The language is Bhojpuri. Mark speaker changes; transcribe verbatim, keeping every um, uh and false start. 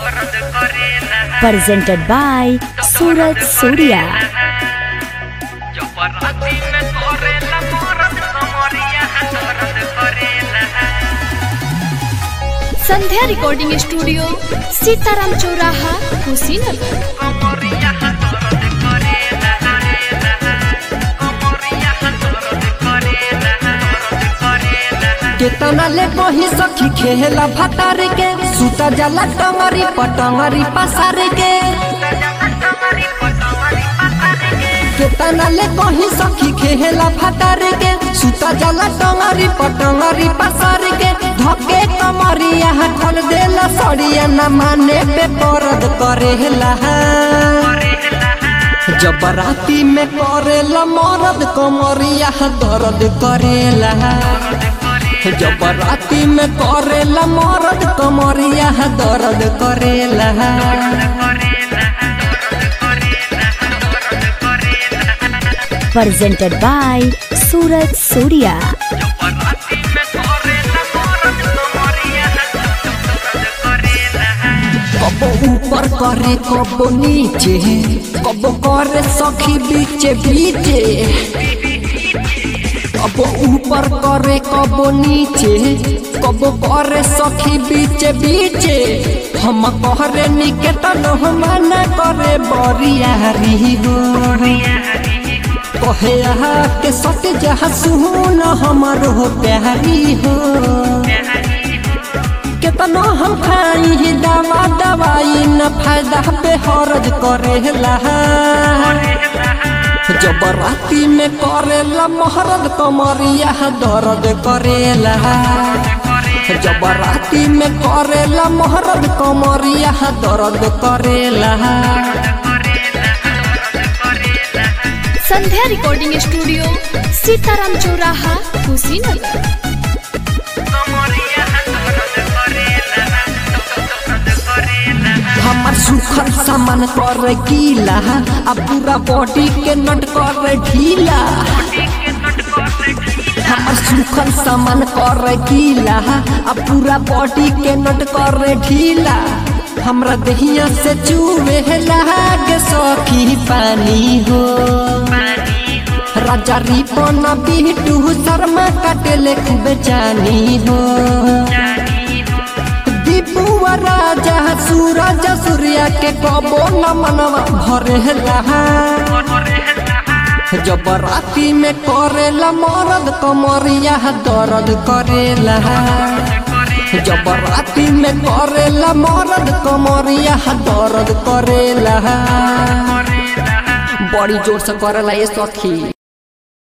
Speaker 1: Presented by Suraj Surya.
Speaker 2: Sandhya recording studio Sitaram चौराहा कुशीनगर।
Speaker 3: केतना ले कही सखी खेला भतार के सूता जाला टंगरी पटंगरी पसार के केतना ले कही सखी खेला भतार के सूता जाला टंगरी पटंगरी पसार के धके कमरिया खोल देला सड़िया न माने पे परद करेला जब राती में करेला मरद कमरिया दर्द करेला जब राती में करेला मरद कमरिया दर्द करेला।
Speaker 1: Presented by Suraj Surya.
Speaker 3: कबो ऊपर करे कबो नीचे कबो करे सखी बीचे बीचे कबो ऊपर करे कबो नीचे कबो करे सखी बीचे बीचे हम करे निकेतन हम न करे बरियारी हो कहे के सत्य जहाँ सुन हमार हो प्यारी हो केतना हम खाई दवा दवाई न फायदा पे हरज करेला जब राती में करेला महरद कमरिया दर्द करेला जब राती में करेला महरद कमरिया दर्द करेला।
Speaker 2: संध्या रिकॉर्डिंग स्टूडियो सीताराम चौराहा कुशीनगर।
Speaker 3: हमार सुखर सामान कर गीला अब पूरा बॉडी के नट कर ढीला हमार सुखर सामान कर गीला अब पूरा बॉडी के नट कर ढीला हमरा दहिया से चूहे लागे सखी पानी हो राजा रिपन बिटू शर्मा काटेले खूब जानी हो दीपुआ राजा सूरज सूर्या के कबो न मनवा भरेला जब राती में करेला मरद कमरिया दर्द करेला जब राती में करेला मरद कमरिया दर्द करेला बड़ी जोर से करेला ये सखी।